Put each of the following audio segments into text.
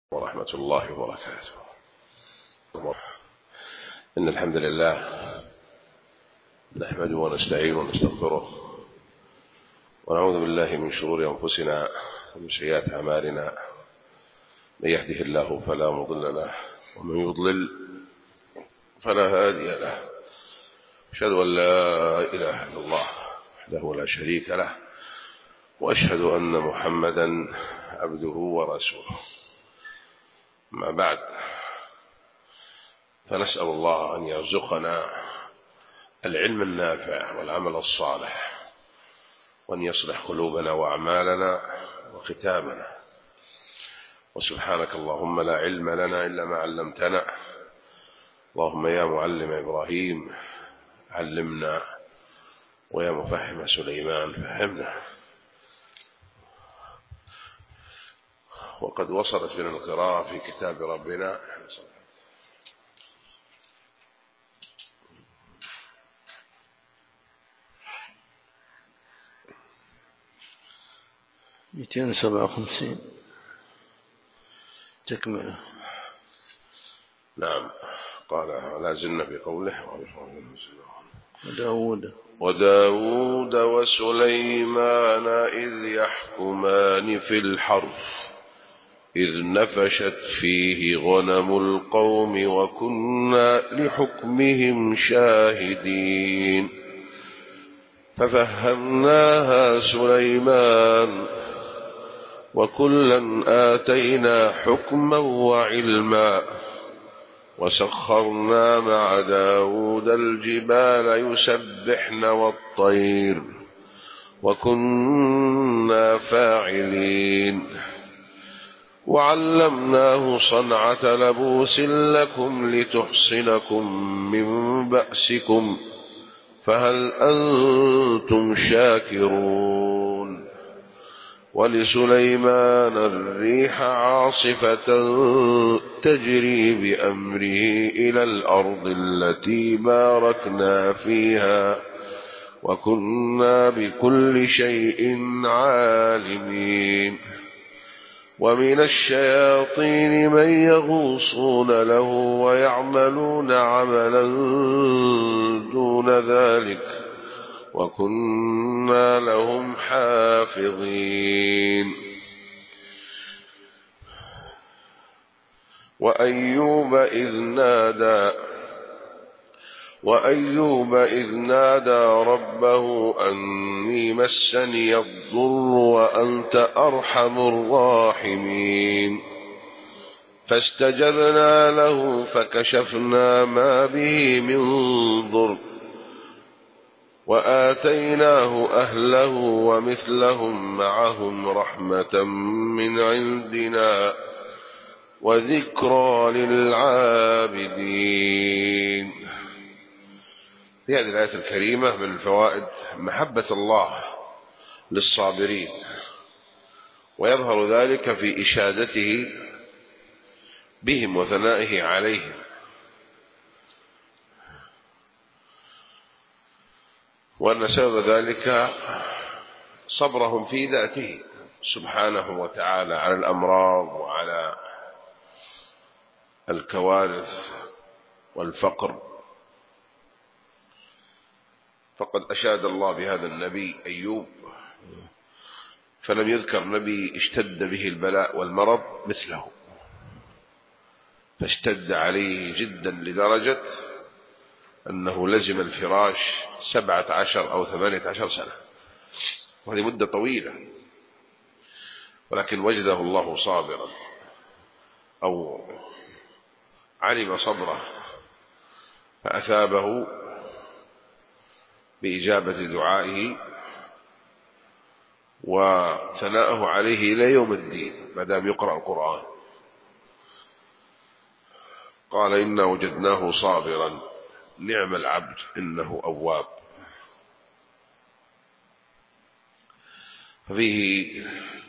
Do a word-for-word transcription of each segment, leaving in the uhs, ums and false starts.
ورحمة الله وبركاته. إن الحمد لله نحمده ونستعينه ونستغفره ونعوذ بالله من شرور أنفسنا ومن سيئات أعمالنا. من يهده الله فلا مضل له ومن يضلل فلا هادي له. أشهد أن لا إله إلا الله وحده لا شريك له وأشهد أن محمدا عبده ورسوله. ما بعد، فنسأل الله أن يرزقنا العلم النافع والعمل الصالح، وأن يصلح قلوبنا وأعمالنا وختامنا. وسبحانك اللهم لا علم لنا إلا ما علمتنا. اللهم يا معلم إبراهيم علمنا، ويا مفهم سليمان فهمنا. وقد وصلت بنا القراءة في كتاب ربنا مئتين وسبعة وخمسين تكملة. نعم، قال لا زلنا في قوله وداود وداود وسليمان إذ يحكمان في الحرث إذ نفشت فيه غنم القوم وكنا لحكمهم شاهدين. ففهمناها سليمان وكلا آتينا حكما وعلما وسخرنا مع داود الجبال يسبحن والطير وكنا فاعلين. وعلمناه صنعة لبوس لكم لتحصنكم من بأسكم فهل أنتم شاكرون. ولسليمان الريح عاصفة تجري بأمره إلى الأرض التي باركنا فيها وكنا بكل شيء عالمين. ومن الشياطين من يغوصون له ويعملون عملا دون ذلك وكنا لهم حافظين. وأيوب إذ نادى وأيوب إذ نادى ربه أني مسني الضر وأنت أرحم الراحمين. فاستجبنا له فكشفنا ما به من ضر وآتيناه أهله ومثلهم معهم رحمة من عندنا وذكرى للعابدين. في هذه الآية الكريمة من الفوائد محبة الله للصابرين، ويظهر ذلك في إشادته بهم وثنائه عليهم. وأن سبب ذلك صبرهم في ذاته سبحانه وتعالى على الأمراض وعلى الكوارث والفقر. فقد أشاد الله بهذا النبي أيوب، فلم يذكر نبي اشتد به البلاء والمرض مثله، فاشتد عليه جدا لدرجة أنه لزم الفراش سبعة عشر أو ثمانية عشر سنة، وهذه مدة طويلة، ولكن وجده الله صابرا أو علم صبره فأثابه بإجابة دعائه وثناءه عليه إلى يوم الدين ما دام يقرأ القرآن. قال إنا وجدناه صابرا نعم العبد إنه أواب. ففيه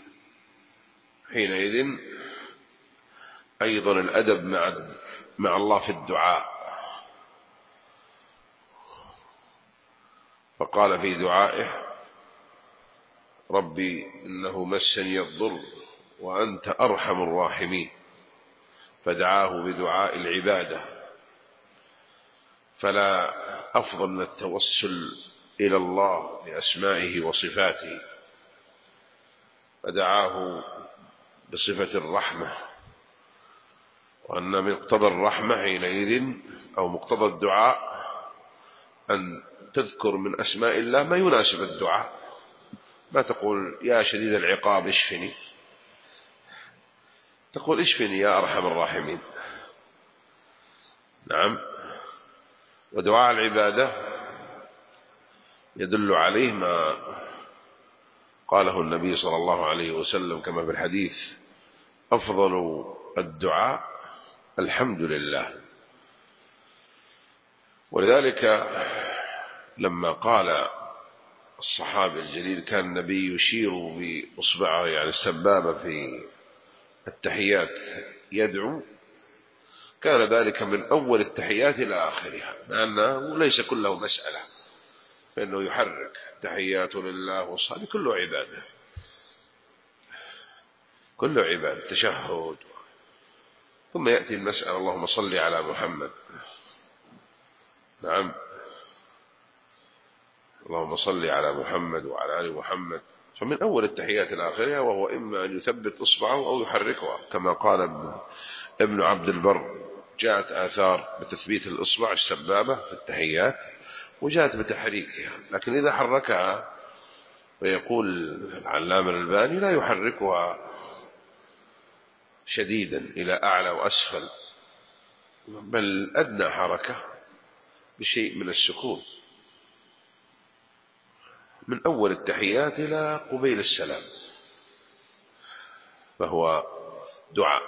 حينئذ أيضا الأدب مع مع الله في الدعاء. فقال في دعائه ربي إنه مسني الضر وأنت أرحم الراحمين. فدعاه بدعاء العبادة، فلا أفضل من التوسل إلى الله بأسمائه وصفاته، فدعاه بصفة الرحمة، وأن مقتضى الرحمة حينئذ أو مقتضى الدعاء أن تذكر من أسماء الله ما يناسب الدعاء. ما تقول يا شديد العقاب اشفني، تقول اشفني يا أرحم الراحمين. نعم. ودعاء العبادة يدل عليه ما قاله النبي صلى الله عليه وسلم كما في الحديث: أفضل الدعاء الحمد لله. ولذلك لما قال الصحابي الجليل كان النبي يشير بإصبعه يعني السبابة في التحيات يدعو، كان ذلك من أول التحيات إلى آخرها، لأنه ليس كله مسألة، فإنه يحرك تحيات لله والصلاة كله عبادة، كله عبادة تشهد. ثم يأتي المسألة اللهم صل على محمد. نعم، اللهم صل على محمد وعلى آل محمد، فمن أول التحيات إلى آخرها، وهو إما أن يثبت إصبعه أو يحركها كما قال ابن عبد البر. جاءت آثار بتثبيت الإصبع السبابة في التحيات، وجاءت بتحريكها، لكن إذا حركها ويقول العلامة الألباني لا يحركها شديدا إلى أعلى وأسفل، بل أدنى حركة بشيء من السكون من أول التحيات إلى قبيل السلام، فهو دعاء.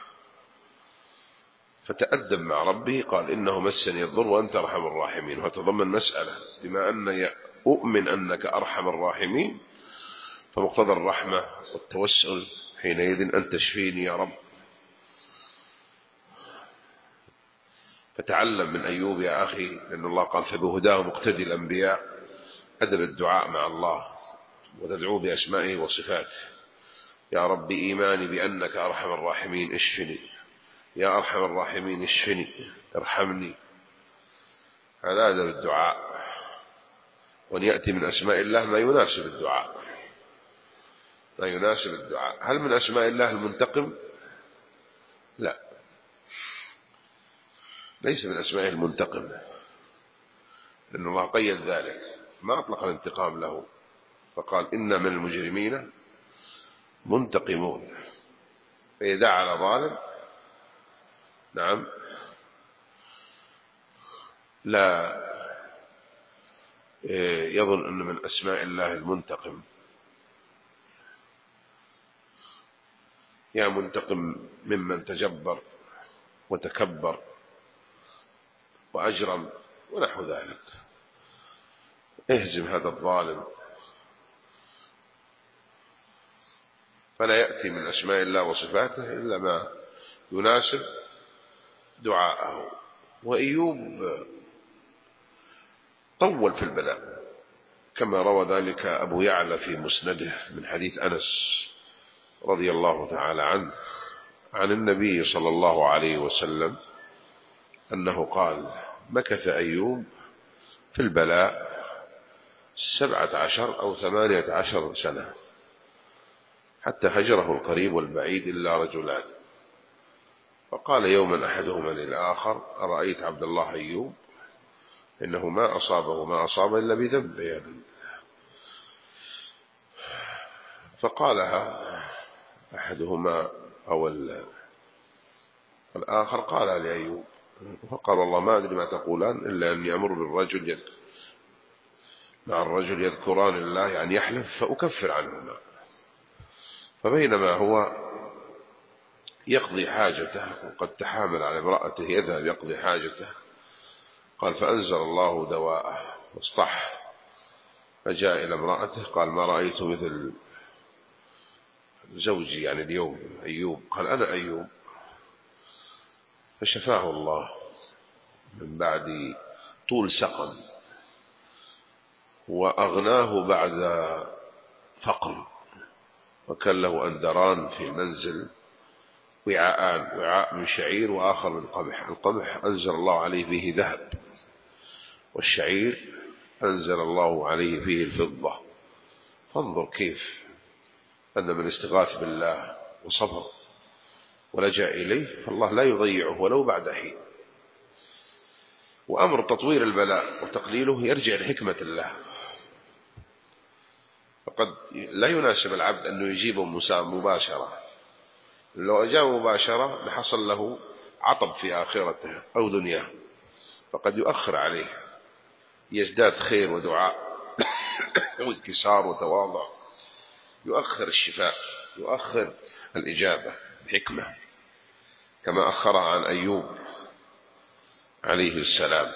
فتأدب مع ربه، قال إنه مسني الضر وأنت أرحم الراحمين، وتضمن مسألة بما أن أؤمن أنك أرحم الراحمين، فمقتضى الرحمة والتوسل حينئذ أن تشفيني يا رب. فتعلم من أيوب يا أخي، لأن الله قال فبهداه مقتدي الأنبياء، أدب الدعاء مع الله وتدعو بأسمائه وصفاته. يا رب إيماني بأنك أرحم الراحمين اشفني، يا أرحم الراحمين اشفني ارحمني. هذا أدب الدعاء، وأن يأتي من أسماء الله ما يناسب الدعاء، ما يناسب الدعاء. هل من أسماء الله المنتقم؟ لا، ليس من أسمائه المنتقم، لأن الله قيد ذلك، ما أطلق الانتقام له، فقال إن من المجرمين منتقمون. فإذا على ظالم نعم لا يظن أن من أسماء الله المنتقم. يا منتقم ممن تجبر وتكبر وأجرم ونحو ذلك، اهزم هذا الظالم. فلا يأتي من أسماء الله وصفاته إلا ما يناسب دعاءه. وأيوب طول في البلاء كما روى ذلك أبو يعلى في مسنده من حديث أنس رضي الله تعالى عنه عن النبي صلى الله عليه وسلم أنه قال مكث أيوب في البلاء سبعة عشر أو ثمانية عشر سنة، حتى هجره القريب والبعيد إلا رجلان. فقال يوما أحدهما للآخر أرأيت عبد الله أيوب إنه ما أصابه ما أصاب إلا بذنب يعني. فقالها أحدهما أو الآخر قال لأيوب، فقال والله ما أدري ما تقولان إلا أن يأمر بالرجل يذكر مع الرجل يذكران الله يعني يحلف فأكفر عنهما. فبينما هو يقضي حاجته وقد تحامل على امرأته يذهب يقضي حاجته، قال فأنزل الله دواءه واصطح، فجاء إلى امرأته قال ما رأيت مثل زوجي يعني اليوم أيوب. قال أنا أيوب. فشفاه الله من بعد طول سقم، وأغناه بعد فقر، وكان له أندران في المنزل وعاءان، وعاء من شعير وآخر من قمح. القمح أنزل الله عليه فيه ذهب، والشعير أنزل الله عليه فيه الفضة. فانظر كيف أن من استغاث بالله وصبر ولجأ إليه فالله لا يضيعه ولو بعد حين. وأمر تطوير البلاء وتقليله يرجع لحكمة الله، فقد لا يناسب العبد أنه يجيبه مباشرة، لو أجاب مباشرة لحصل له عطب في آخرته أو دنياه، فقد يؤخر عليه، يزداد خير ودعاء وانكسار وتواضع، يؤخر الشفاء، يؤخر الإجابة بحكمة، كما أخرها عن أيوب عليه السلام.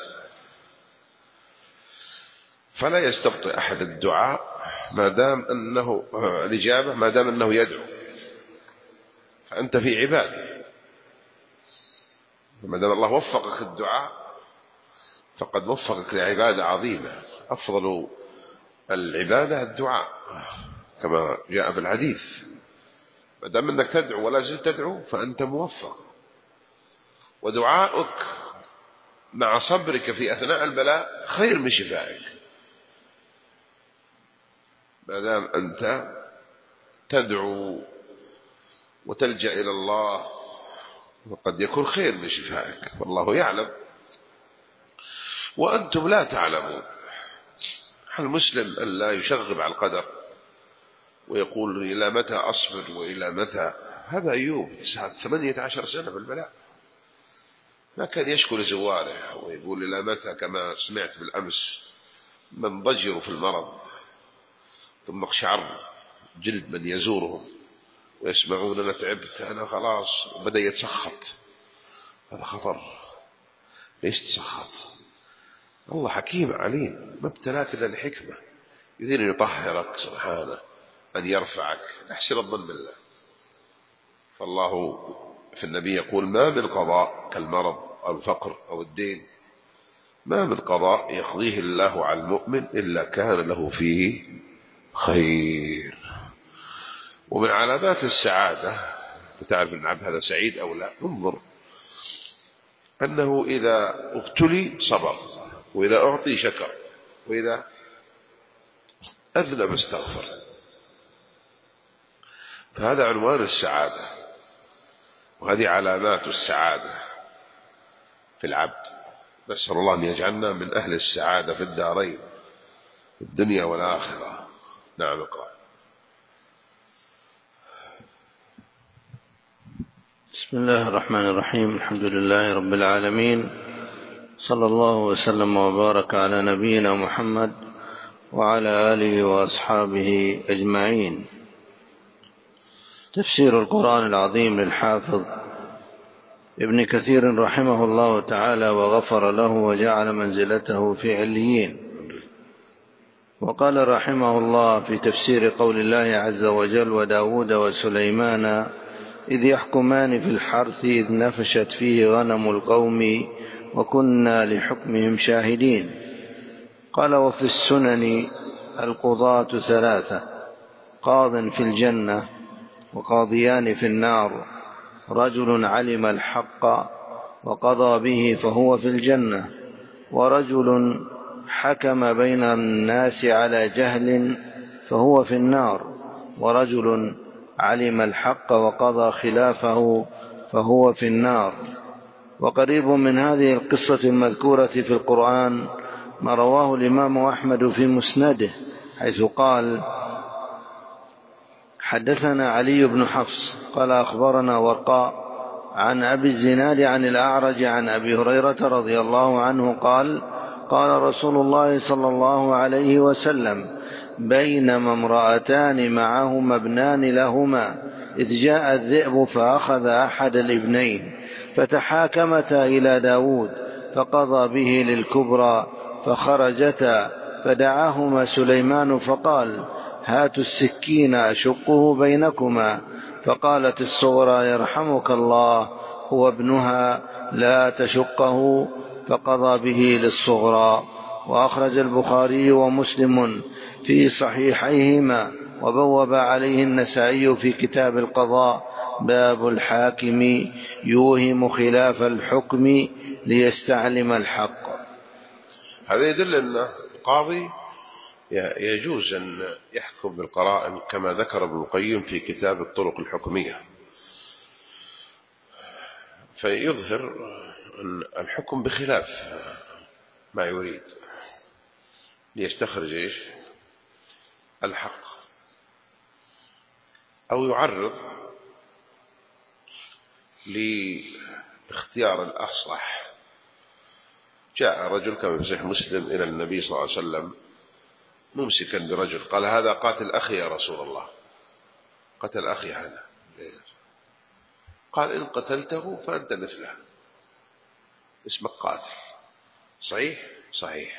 فلا يستبطئ أحد الدعاء ما دام أنه الإجابة ما دام أنه يدعو، فأنت في عبادة، ما دام الله وفقك الدعاء فقد وفقك لعبادة عظيمة. أفضل العبادة الدعاء كما جاء في الحديث، ما دام أنك تدعو ولا زلت تدعو فأنت موفق. ودعاؤك مع صبرك في أثناء البلاء خير من شفائك، ما دام أنت تدعو وتلجأ إلى الله وقد يكون خير من شفائك، والله يعلم وأنتم لا تعلمون. المسلم أن لا يشغب على القدر ويقول إلى متى أصبر وإلى متى. هذا أيوب ثمانية عشر سنة في البلاء، ما كان يشكو لزواره ويقول إلى متى، كما سمعت بالأمس من ضجروا في المرض ثم اقشعر جلد من يزورهم ويسمعون أنا تعبت أنا خلاص، وبدأ يتسخط. هذا خطر، ليش تسخط؟ الله حكيم عليم، ما ابتلاك إلا لحكمة، يريد أن يطهرك سبحانه، أن يرفعك. احسن الظن بالله. فالله في النبي يقول ما من قضاء كالمرض أو الفقر أو الدين، ما من قضاء يقضيه الله على المؤمن إلا كان له فيه خير. ومن علامات السعادة تعرف أن العبد هذا سعيد أو لا، انظر أنه إذا ابتلي صبر، وإذا أعطي شكر، وإذا أذنب استغفر. فهذا عنوان السعادة، وهذه علامات السعادة في العبد. نسأل الله أن يجعلنا من أهل السعادة في الدارين، في الدنيا والآخرة. نعم اقرأ. بسم الله الرحمن الرحيم. الحمد لله رب العالمين، صلى الله وسلم وبارك على نبينا محمد وعلى آله وأصحابه أجمعين. تفسير القرآن العظيم للحافظ ابن كثير رحمه الله تعالى وغفر له وجعل منزلته في عليين. وقال رحمه الله في تفسير قول الله عز وجل وداود وسليمان إذ يحكمان في الحرث إذ نفشت فيه غنم القوم وكنا لحكمهم شاهدين. قال وفي السنن القضاة ثلاثة، قاض في الجنة وقاضيان في النار، رجل علم الحق وقضى به فهو في الجنة، ورجل حكم بين الناس على جهل فهو في النار، ورجل علم الحق وقضى خلافه فهو في النار. وقريب من هذه القصة المذكورة في القرآن ما رواه الإمام أحمد في مسنده، حيث قال حدثنا علي بن حفص قال أخبرنا ورقاء عن أبي الزناد عن الأعرج عن أبي هريرة رضي الله عنه قال قال رسول الله صلى الله عليه وسلم بينما امرأتان معهما ابنان لهما إذ جاء الذئب فأخذ أحد الابنين فتحاكمتا إلى داود فقضى به للكبرى، فخرجتا فدعاهما سليمان فقال هاتوا السكين أشقه بينكما، فقالت الصغرى يرحمك الله هو ابنها لا تشقه، فقضى به للصغرى. وأخرج البخاري ومسلم في صحيحيهما وبوب عليه النسائي في كتاب القضاء باب الحاكم يوهم خلاف الحكم ليستعلم الحق. هذا يدل أن القاضي يجوز أن يحكم بالقرائن كما ذكر ابن القيم في كتاب الطرق الحكمية، فيظهر أن الحكم بخلاف ما يريد ليستخرج إيش؟ الحق، أو يعرض لاختيار الأصلح. جاء رجل كما في صحيح مسلم إلى النبي صلى الله عليه وسلم ممسكا برجل، قال هذا قاتل أخي يا رسول الله، قتل أخي هذا. قال إن قتلته فأنت مثله، اسمك قاتل. صحيح؟ صحيح.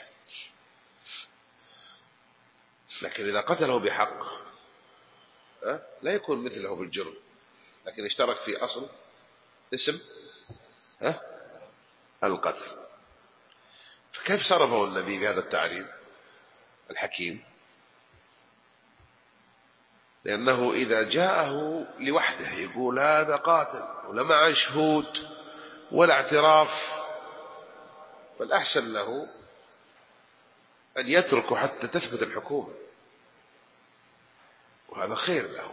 لكن إذا قتله بحق لا يكون مثله بالجرم، لكن اشترك في أصل اسم القتل. فكيف صرفه النبي بهذا التعريض الحكيم؟ لأنه إذا جاءه لوحده يقول هذا قاتل ولا مع شهود ولا اعتراف، فالأحسن له أن يتركه حتى تثبت الحكومة، وهذا خير له.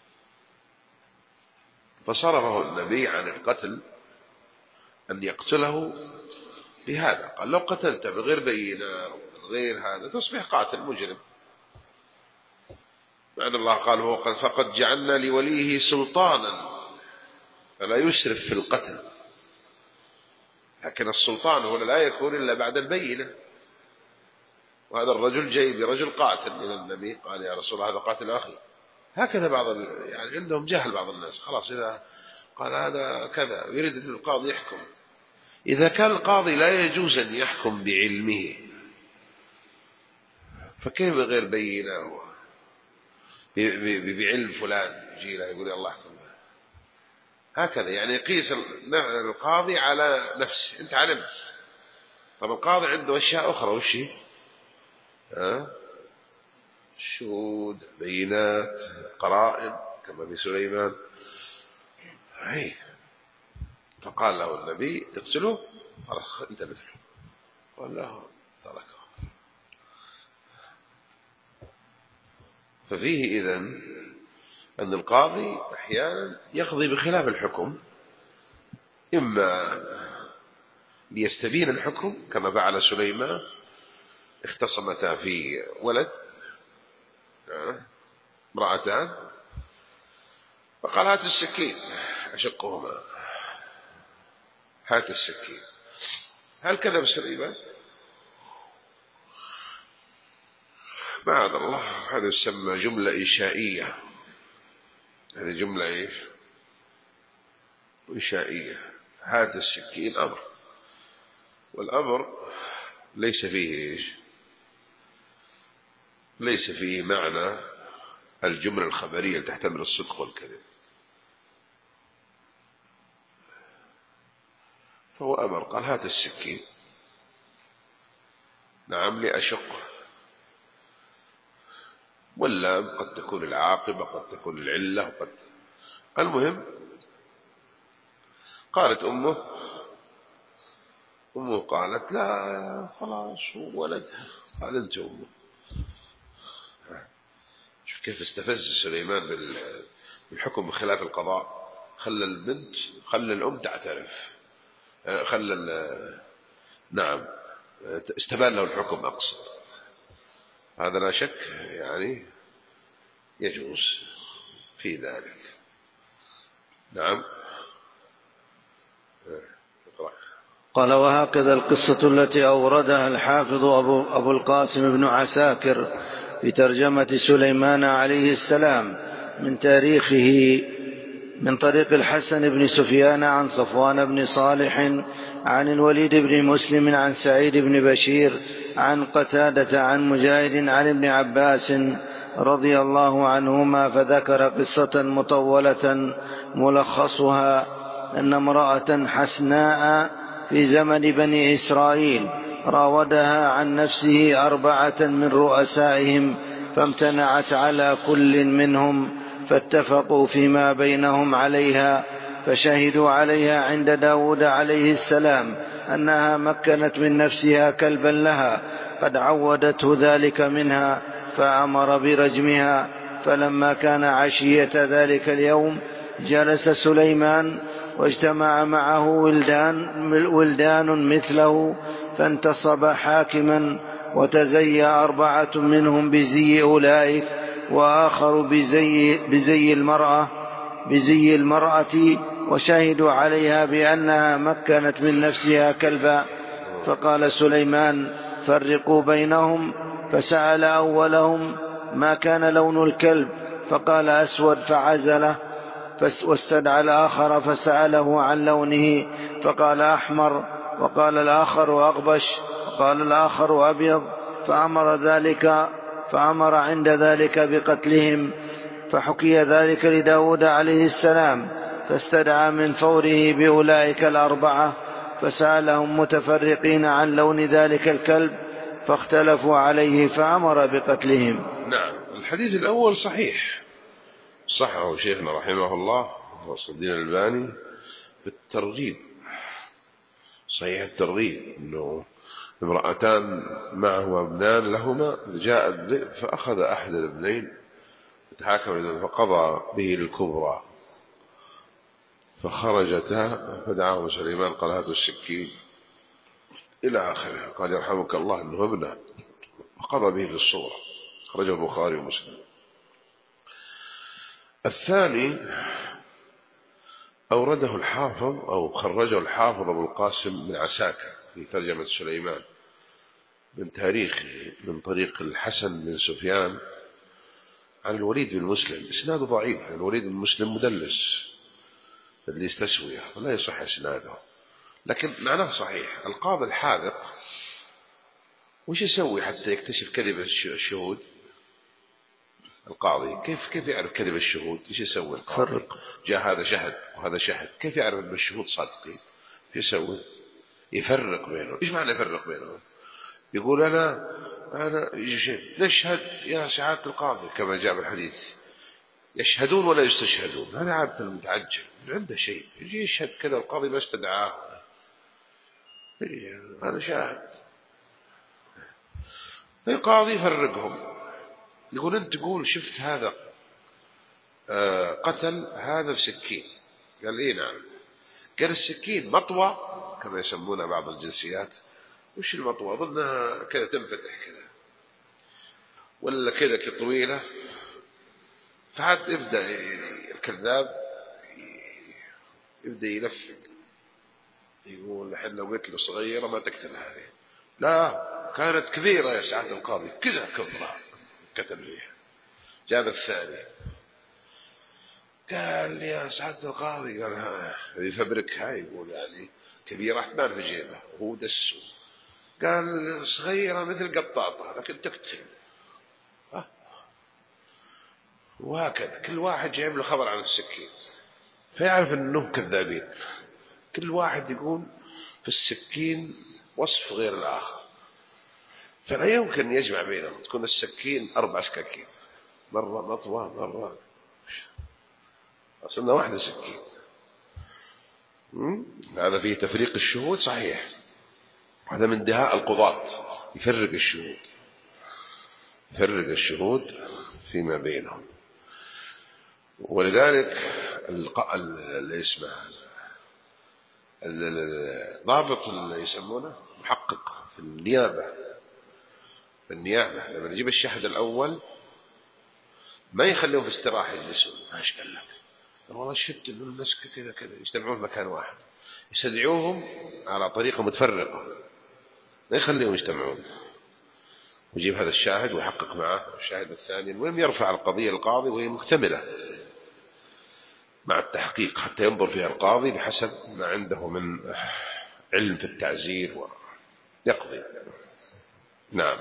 فصرفه النبي عن القتل أن يقتله بهذا. قال لو قتلت بغير بينة غير هذا تصبح قاتل مجرم، مع أن الله قال هو قد فقد جعلنا لوليه سلطانا فلا يسرف في القتل. لكن السلطان هو لا يكون إلا بعد البينة، وهذا الرجل جاي برجل قاتل إلى النبي قال يا رسول الله هذا قاتل أخي. هكذا بعض يعني عندهم جهل بعض الناس، خلاص إذا قال هذا كذا يريد القاضي يحكم. إذا كان القاضي لا يجوز أن يحكم بعلمه فكيف بغير بينة بعلم فلان يجي له يقول الله يحكم؟ هكذا يعني يقيس القاضي على نفسه. أنت علمت، طب القاضي عنده أشياء أخرى، وش هي؟ ها؟ شهود، بينات، قرائن كما في سليمان. هي. فقال له النبي اقتله، خلاص أنت مثله. قال له تركه. ففيه إذن أن القاضي أحيانا يقضي بخلاف الحكم، إما ليستبين الحكم كما فعل سليمان، اختصمتا في ولد امرأتان فقال هات السكين أشقهما، هات السكين. هل كذب سليمان؟ معاذ الله، هذا يسمى جملة إنشائية. هذه جملة إيش؟ إنشائية. هات السكين أمر، والأمر ليس فيه إيش؟ ليس فيه معنى الجملة الخبرية اللي تحتمل الصدق والكذب، فهو أمر قال هات السكين. نعم لأشق، ولا قد تكون العاقبة قد تكون العلة قد. المهم قالت أمه أمه قالت لا خلاص ولدها. قال أنت أمه. شوف كيف استفز سليمان بالحكم بخلاف القضاء. خلى البنت خلى الأم تعترف، خلى نعم استبان له الحكم أقصد. هذا لا شك يعني يجوز في ذلك. نعم. قال وهكذا القصة التي أوردها الحافظ أبو, أبو القاسم بن عساكر في ترجمة سليمان عليه السلام من تاريخه من طريق الحسن بن سفيان عن صفوان بن صالح عن الوليد بن مسلم عن سعيد بن بشير عن قتادة عن مجاهد عن ابن عباس رضي الله عنهما، فذكر قصة مطولة ملخصها أن امرأة حسناء في زمن بني إسرائيل راودها عن نفسه أربعة من رؤسائهم فامتنعت على كل منهم، فاتفقوا فيما بينهم عليها، فشهدوا عليها عند داود عليه السلام أنها مكنت من نفسها كلبا لها قد عودته ذلك منها، فأمر برجمها. فلما كان عشية ذلك اليوم جلس سليمان واجتمع معه ولدان, ولدان مثله، فانتصب حاكما، وتزي أربعة منهم بزي أولئك، وآخر بزي, بزي المرأة بزي المرأة، وشهدوا عليها بأنها مكنت من نفسها كلبا. فقال سليمان: فرقوا بينهم. فسأل أولهم: ما كان لون الكلب؟ فقال: أسود، فعزله. واستدعى الآخر فسأله عن لونه، فقال: أحمر. وقال الآخر: أغبش. وقال الآخر: أبيض. فأمر, ذلك فأمر عند ذلك بقتلهم. فحكي ذلك لداود عليه السلام، فاستدعى من فوره بأولئك الأربعة، فسألهم متفرقين عن لون ذلك الكلب، فاختلفوا عليه فأمر بقتلهم. نعم. الحديث الأول صحيح، صححه شيخنا رحمه الله ناصر الدين الألباني بالترغيب، صحيح الترغيب، أنه امرأتان معهما ابنان لهما، جاء الذئب فأخذ أحد الابنين فتحاكم فقضى به الكبرى، فخرجتا فدعاه سليمان قال: هاتوا السكين إلى آخره، قال: يرحمك الله أنه ابنه، وقضى به للصورة. خرجه البخاري ومسلم. الثاني أورده الحافظ أو خرجه الحافظ أبو القاسم من عساكر في ترجمة سليمان من تاريخه من طريق الحسن بن سفيان عن الوليد بن مسلم، إسناده ضعيف. الوليد بن مسلم مدلس تدليس تسوية ولا يصح إسناده، لكن معناه صحيح. القاضي الحاذق وش يسوي حتى يكتشف كذب الشهود؟ القاضي كيف كيف يعرف كذب الشهود؟ ايش يسوي القاضي؟ فرق. جاء هذا شهد وهذا شهد، كيف يعرف ان الشهود صادقين؟ ايش يسوي؟ يفرق بينهم. ايش معنى يفرق بينهم؟ يقول انا انا نشهد يا سعادة القاضي كما جاء بالحديث، يشهدون ولا يستشهدون. هذا عادة المتعجل عنده شيء، يجي يشهد كذا القاضي ما استدعاه، هذا شاهد. القاضي يفرقهم، يقول أنت تقول شفت هذا قتل هذا بسكين. قال إيه نعم. قال السكين مطوى كما يسمونها بعض الجنسيات. وش المطوى؟ أظنها كذا تنفتح كذا ولا كذا طويلة. فعاد يبدأ الكذاب يبدأ يلفق، يقول الحين لو قلت له صغيرة ما تكتب هذه، لا كانت كبيرة يا سعادة القاضي كذا كبرى كتب فيها. جاب الثاني قال لي يا سعادة القاضي، قال ها يفبركها، يقول يعني كبيرة احتمال في جيبه وهو دسه. قال صغيرة مثل قطاطة لكن تكتب. وهكذا كل واحد جايب له خبر عن السكين فيعرف انهم كذابين. كل واحد يقول في السكين وصف غير الآخر، فلا يمكن يجمع بينهم. تكون السكين أربع سكاكين، مرة مطوى مرة أصلنا واحدة سكين. هذا فيه تفريق الشهود صحيح. هذا من دهاء القضاة، يفرق الشهود يفرق الشهود فيما بينهم. ولذلك اللي اسمه الضابط اللي يسمونه محقق في النيابة في النيابة لما نجيب الشاهد الأول ما يخليهم في استراحة يجلسون. ماش قال لك والله شفت إنه الناس كذا كذا يجتمعون مكان واحد، يستدعوهم على طريقة متفرقة، ما يخليهم يجتمعون. ويجيب هذا الشاهد ويحقق معه الشاهد الثاني، المهم يرفع القضية القاضي وهي مكتملة مع التحقيق حتى ينظر فيها القاضي بحسب ما عنده من علم في التعزير ويقضي. نعم.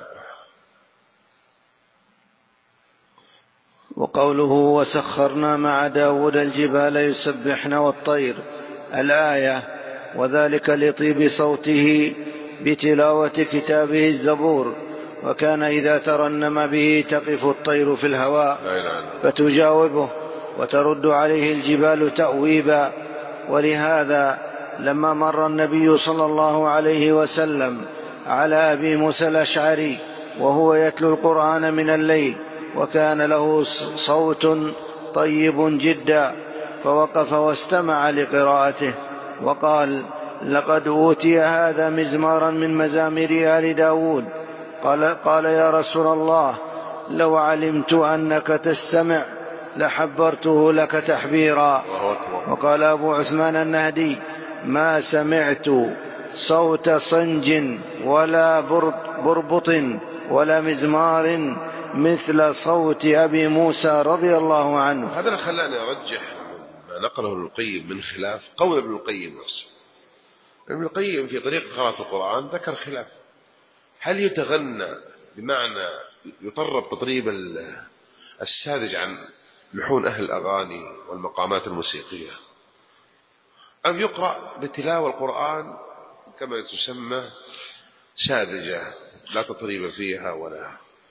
وقوله وسخرنا مع داود الجبال يسبحن والطير الآية، وذلك لطيب صوته بتلاوة كتابه الزبور، وكان إذا ترنم به تقف الطير في الهواء فتجاوبه وترد عليه الجبال تأويبا. ولهذا لما مر النبي صلى الله عليه وسلم على أبي موسى الأشعري وهو يتلو القرآن من الليل وكان له صوت طيب جدا، فوقف واستمع لقراءته وقال: لقد أوتي هذا مزمارا من مزامير آل داود. قال, قال يا رسول الله، لو علمت أنك تستمع لحبرته لك تحبيرا. وقال أبو عثمان النهدي: ما سمعت صوت صنج ولا بربط ولا مزمار مثل صوت أبي موسى رضي الله عنه. هذا خلاني أرجح ما نقله ابن القيم من خلاف قول ابن القيم نفسه. ابن القيم في طريقة قراءة القرآن ذكر خلاف: هل يتغنى بمعنى يطرب تطريب الساذج عن لحون أهل الأغاني والمقامات الموسيقية، أم يقرأ بتلاوة القرآن كما تسمى ساذجة لا تطريب فيها ولا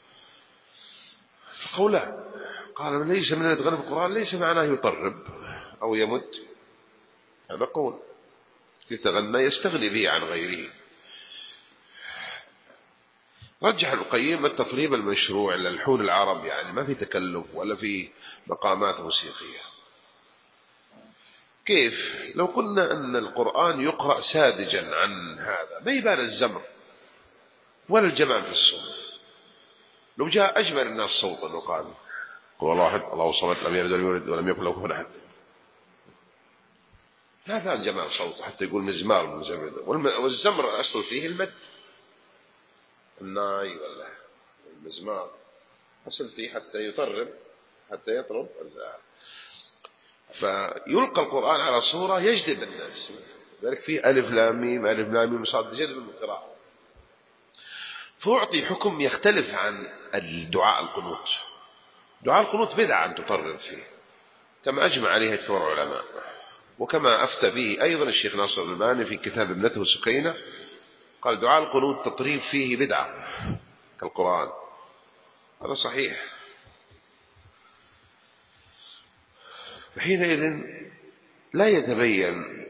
قولا؟ قال: ليس من يتغنى بالقرآن ليس معناه يطرب أو يمد، هذا قول. يتغنى يستغني به عن غيره. رجح القيم التطريب المشروع للحون العرب، يعني ما في تكلف ولا في مقامات موسيقية. كيف لو قلنا أن القرآن يقرأ ساذجا عن هذا؟ ما يبان الزمر ولا الجمال في الصوت. لو جاء أجمل الناس صوتا وقال: قل الله أحد الله الصمد لم يلد ولم يولد ولم يكن له كفوا أحد، ما فهم جمال صوته حتى يقول مزمار من زمر. والزمر أصل فيه المد، الناي ولا المزمار أصل فيه حتى يطرب حتى يطرب. فيلقى القرآن على صورة يجذب الناس، ذلك فيه ألف لام ميم ألف لام ميم صاد جذب القراءة. فأعطي حكم يختلف عن الدعاء القنوت. دعاء القنوت بدعة أن تطرب فيه كما أجمع عليه كثير العلماء، وكما أفتى به أيضا الشيخ ناصر الألباني في كتاب ابنته سكينة، قال: دعاء القنوت تطريب فيه بدعة كالقرآن. هذا صحيح. وحينئذ لا يتبين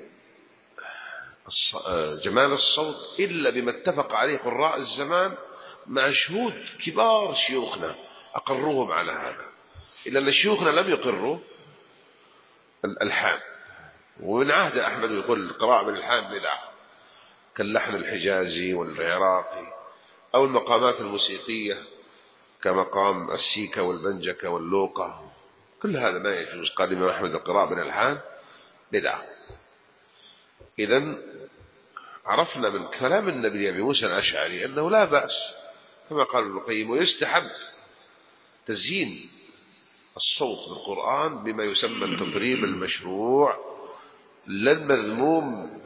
جمال الصوت إلا بما اتفق عليه قراء الزمان مع شهود كبار شيوخنا أقروهم على هذا، إلا أن شيوخنا لم يقروا الألحان. ومن عهد أحمد يقول القراءة بالألحان بدعة، كاللحن الحجازي والعراقي أو المقامات الموسيقية كمقام السيكة والبنجكة واللوقة، كل هذا ما يجوز. قال الإمام أحمد القراءة بالألحان بدعة. إذن عرفنا من كلام النبي أبي موسى الأشعري أنه لا بأس كما قال ابن القيم، ويستحب تزيين الصوت بالقرآن بما يسمى التطريب المشروع، لا المذموم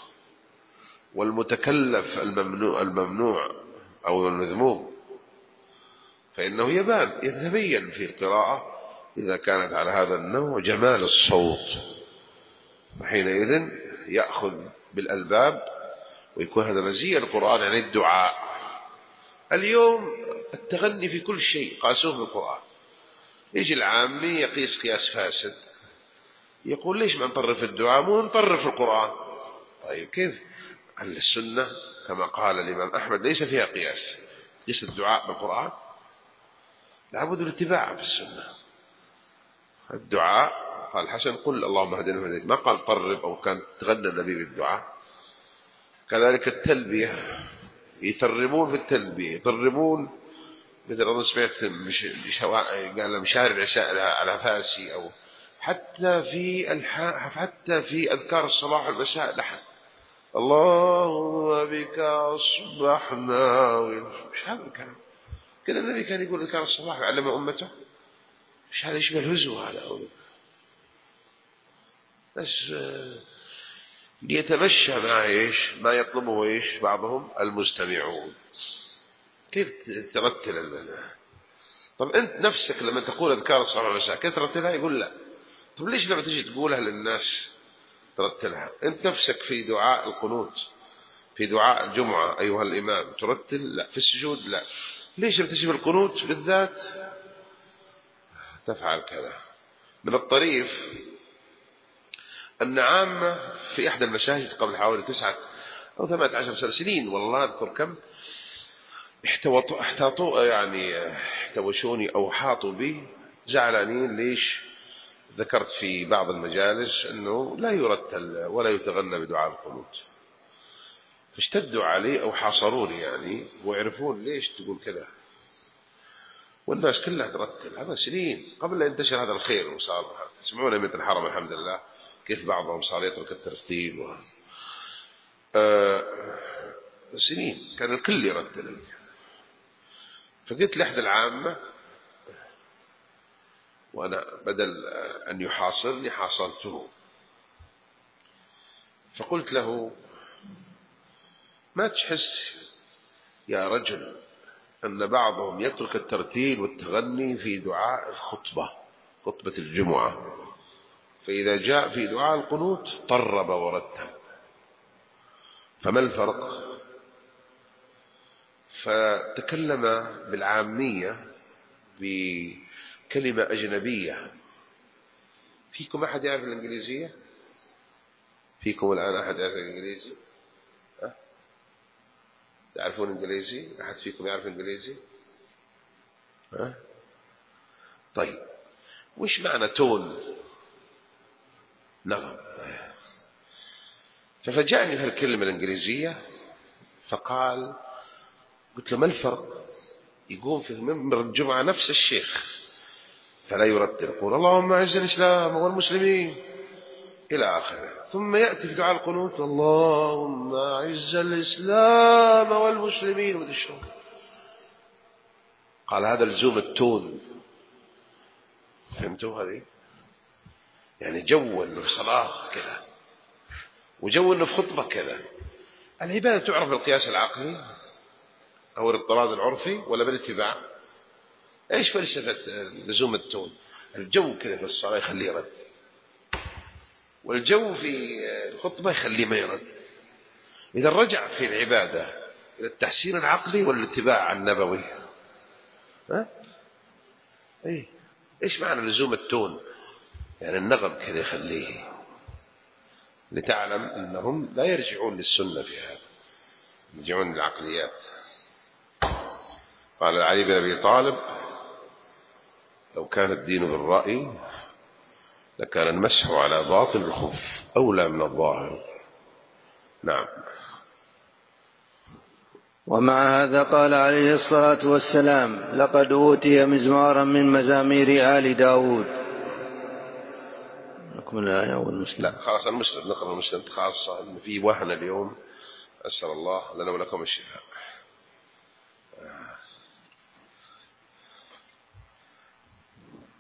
والمتكلف الممنوع, الممنوع أو المذموم، فإنه يبان يتبين في القراءة إذا كانت على هذا النوع جمال الصوت، وحينئذ يأخذ بالألباب ويكون هذا مزية القرآن عن الدعاء. اليوم التغني في كل شيء قاسوه بالقرآن. يجي العامي يقيس قياس فاسد، يقول: ليش ما نطرف الدعاء مو نطرف القرآن؟ طيب كيف؟ أهل السنة كما قال الإمام أحمد ليس فيها قياس، قياس الدعاء بالقرآن، لابد الاتباع في السنة. الدعاء قال الحسن: قل اللهم اهدنا وهديت، ما قال طرب أو كان تغنى النبي بالدعاء. كذلك التلبية، يتربون في التلبية، يتربون مثل أنا سمعت قال مشاعر العشاء على فارسي، أو حتى في الح... حتى في أذكار الصباح والمساء لحن: اللهم بك أصبحنا. مش هذا الكلام كذا النبي كان يقول أذكار الصباح وعلم أمته؟ مش هذا يشبه الهزو هذا؟ بس ليتمشى مع إيش ما يطلبه إيش بعضهم المستمعون. كيف ترتل لنا؟ طب أنت نفسك لما تقول أذكار الصباح والمساء كيف ترتلها؟ يقول لا. طب ليش لما تجي تقولها للناس ترتلها؟ أنت نفسك في دعاء القنوت، في دعاء الجمعة أيها الإمام ترتل؟ لا. في السجود لا. ليش لما تجي في القنوت بالذات تفعل كذا؟ من الطريف أن عامة في إحدى المساجد قبل حوالي تسعة أو ثمانية عشر سنين والله أذكر كم احتاطوا يعني احتوشوني أو حاطوا بي زعلانين. ليش؟ ذكرت في بعض المجالس أنه لا يرتل ولا يتغنى بدعاء القنوت، فاشتدوا علي أو حاصروني يعني ويعرفون ليش تقول كذا، والناس كلها ترتل. هذا سنين قبل أن ينتشر هذا الخير، وصار تسمعون مثل الحرم الحمد لله كيف بعضهم صار يترك الترتيل و... آه سنين كان الكل يرتل. فقلت لأحد العامة وأنا بدل أن يحاصرني حاصرته، فقلت له ما تحس يا رجل أن بعضهم يترك الترتيل والتغني في دعاء الخطبة، خطبة الجمعة، فإذا جاء في دعاء القنوت طرب ورتل، فما الفرق؟ فتكلم بالعامية بكلمة أجنبية. فيكم أحد يعرف الإنجليزية؟ فيكم الآن أحد يعرف الإنجليزي؟ أه؟ تعرفون إنجليزي؟ أحد فيكم يعرف إنجليزي؟ أه؟ طيب وش معنى تون؟ نغم. ففجأني هالكلمة الإنجليزية فقال، قلت له ما الفرق؟ يقوم في منبر الجمعة نفس الشيخ فلا يرتل، يقول اللهم أعز الإسلام والمسلمين إلى آخره، ثم يأتي في دعاء القنوت اللهم أعز الإسلام والمسلمين وذي. قال هذا لزوم التون. فهمتوا هذه؟ يعني جو انه في صلاة كذا وجو انه في خطبة كذا. العبادة تعرف بالقياس العقلي أو الاضطراد العرفي ولا بالاتباع؟ ايش فلسفة لزوم التون؟ الجو كذا في الصلاة يخليه يرد، والجو في الخطبة يخليه ما يرد. إذا رجع في العبادة إلى التحسين العقلي والاتباع النبوي. ها؟ ايه ايش معنى لزوم التون؟ يعني النغم كذا يخليه، لتعلم أنهم لا يرجعون للسنة في هذا، يرجعون للعقليات. قال علي بن أبي طالب لو كان الدين بالرأي لكان المسح على باطن الخف أولى من الظاهر. نعم. ومع هذا قال عليه الصلاة والسلام لقد أوتي مزمارا من مزامير آل داود. نكمل الآية والمسلم. لا خلاص المسلم نقرأ المسلم خاصة، في وهن اليوم. أسأل الله لنا ولكم الشفاء.